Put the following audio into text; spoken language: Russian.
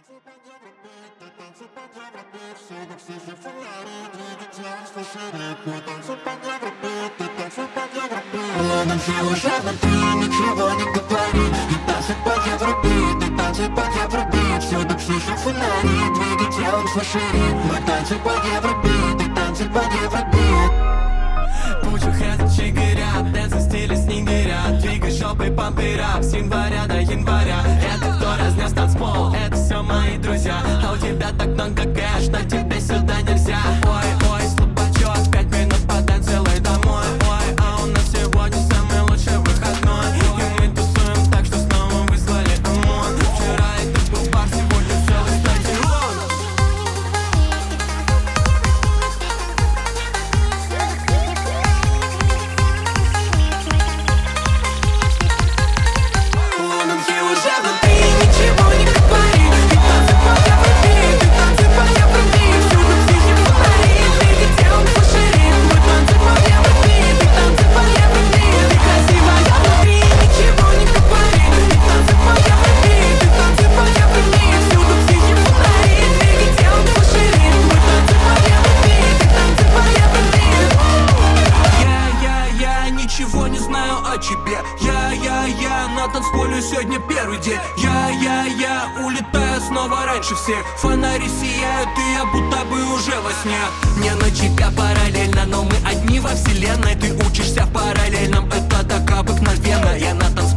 Все уже внутри, ничего не говори. И танцы под Евробит, и танцы под Евробит. Всюду птичьи фонари, двигай телом свой ритм. И танцы под Евробит, и танцы под Евробит. Put your hands in shake it up, dance в стиле снегиря. Двигай жопой, pump it up, с января до января. Это кто разнес танцпол, это все мои друзья. А у тебя так много кэш, но тебе сюда нельзя. Ой, ой, слабачок, 5 минут потанцевай домой. Ой, а у нас сегодня самый лучший выходной. И мы тусуем так, что снова вызвали ОМОН. Вчера это был бар, сегодня целый стадион. Лондонки уже внутри, ничего не говори. И танцы под Евробит, и танцы под Евробит. Всюду птичьи фонари, двигай телом свой ритм. И танцы под Евробит, и танцы под Евробит. Ты красивая внутри, ничего не говори. И танцы под Евробит, и танцы под Евробит. Всюду птичьи фонари, двигай телом свой ритм. И танцы под Евробит, и танцы под Евробит. Я ничего не знаю о тебе. Я на танцполе сегодня первый день. Я улетаю снова раньше всех. Фонари сияют, и я будто бы уже во сне. Мне на тебя параллельно, но мы одни во вселенной. Ты учишься в параллельном, это так обыкновенно. Я на танцполе